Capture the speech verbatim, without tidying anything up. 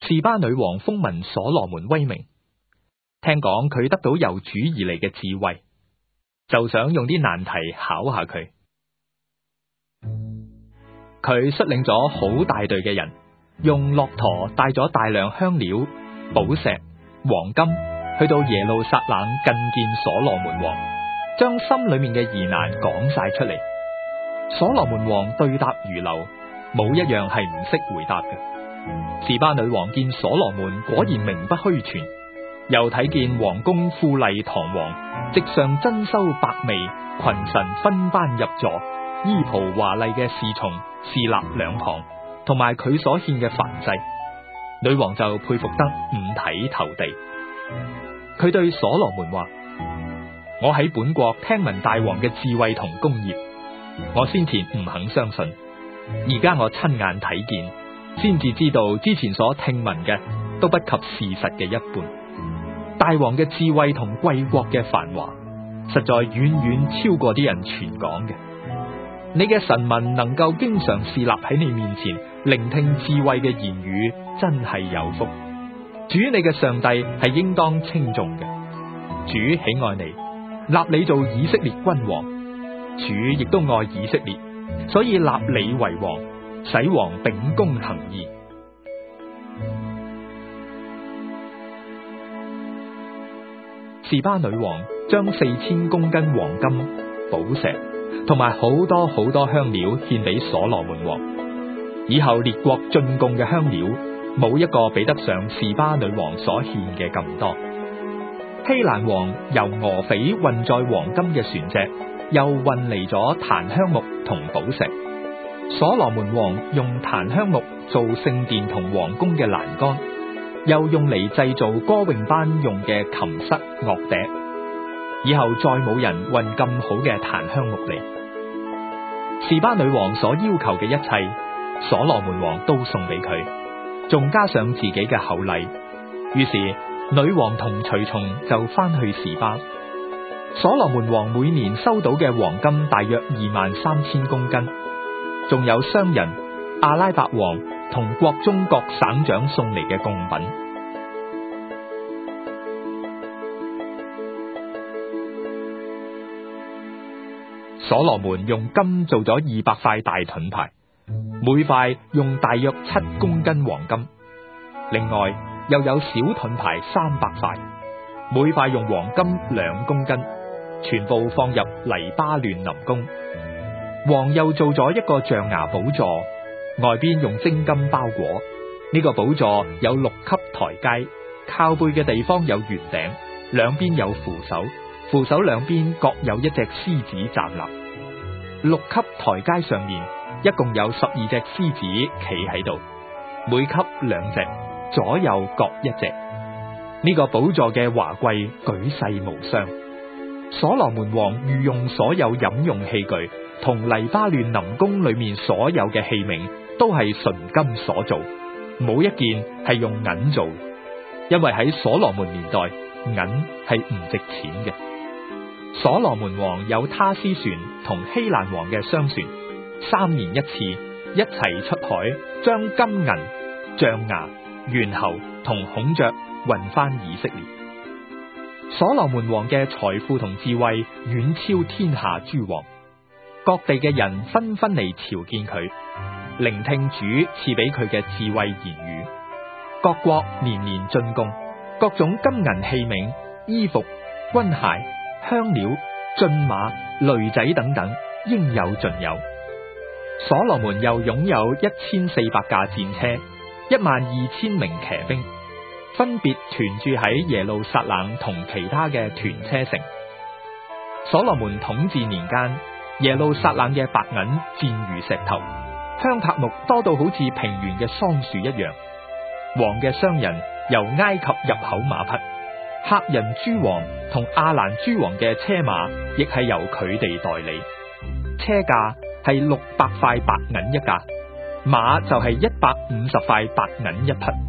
示巴女王風聞所羅門威名，聽講佢得到由主而嚟嘅智慧，就想用啲難題考下佢。佢率領咗好大隊嘅人，用駱駝帶咗大量香料、寶石、黃金，去到耶路撒冷覲見所羅門王，將心裏面嘅疑難講晒出嚟。所羅門王對答如流，冇一樣係唔識回答嘅。示巴女王見所羅門果然名不虛傳，又睇見皇宮富麗堂皇，席上珍饈百味，群臣分班入座，衣袍華麗嘅侍從侍立兩旁，同埋佢所獻嘅燔祭，女王就佩服得五體投地。佢對所羅門話：我喺本國聽聞大王嘅智慧同功業，我先前唔肯相信，而家我親眼睇見，先至知道之前所聽聞嘅都不及事實嘅一半。大王嘅智慧同貴國嘅繁華，實在遠遠超過啲人傳講嘅。你嘅臣民能夠經常侍立喺你面前，聆聽智慧嘅言語，真係有福。主你嘅上帝係應當稱頌嘅。主喜愛你，立你做以色列君王。主亦都愛以色列，所以立你為王，使王秉公行義。示巴女王將四千公斤黃金、寶石同埋好多好多香料獻俾所羅門王。以後列國進貢嘅香料，冇一個比得上示巴女王所獻嘅咁多。希蘭王由俄斐運載黃金嘅船隻，又運嚟咗檀香木同寶石。所羅門王用檀香木做聖殿同皇宮嘅欄杆，又用嚟製造歌詠班用嘅琴瑟樂笛。以後再冇人運咁好嘅檀香木嚟。示巴女王所要求嘅一切，所羅門王都送俾佢，仲加上自己嘅厚禮。於是女王同隨從就翻去示巴。所羅門王每年收到嘅黃金大約二萬三千公斤，仲有商人、阿拉伯王同國中各省長送嚟嘅貢品。所羅門用金做咗二百塊大盾牌，每塊用大約七公斤黃金。另外又有小盾牌三百塊，每塊用黃金兩公斤，全部放入黎巴嫩林宮。王又做咗一個象牙寶座，外邊用精金包裹。呢個寶座有六級台階，靠背嘅地方有圓頂，兩邊有扶手，扶手兩邊各有一隻獅子站立。六級台階上面一共有十二隻獅子企喺度，每級兩隻，左右各一隻。呢個寶座嘅華貴舉世無雙。所羅門王御用所有飲用器具同黎巴嫩林宮裏面所有嘅器皿都係純金所做，冇一件係用銀做，因為喺所羅門年代銀係唔值錢嘅。所羅門王有他施船同希蘭王嘅商船，三年一次一齊出海，將金銀、象牙、猿猴同孔雀運翻以色列。所羅門王嘅財富同智慧遠超天下諸王，各地嘅人紛紛嚟朝見佢，聆聽主賜俾佢嘅智慧言語。各國年年進貢，各種金銀器皿、衣服、軍械、香料、駿馬、驢仔等等，應有盡有。所羅門又擁有一千四百架戰車，一萬二千名騎兵，分別屯駐喺耶路撒冷同其他嘅屯車城。所羅門統治年間，耶路撒冷嘅白銀賤如石頭，香柏木多到好似平原嘅桑樹一樣。王嘅商人由埃及入口馬匹，赫人諸王同亞蘭諸王嘅車馬亦係由佢哋代理。車價係六百塊白銀一架，馬就係一百五十塊白銀一匹。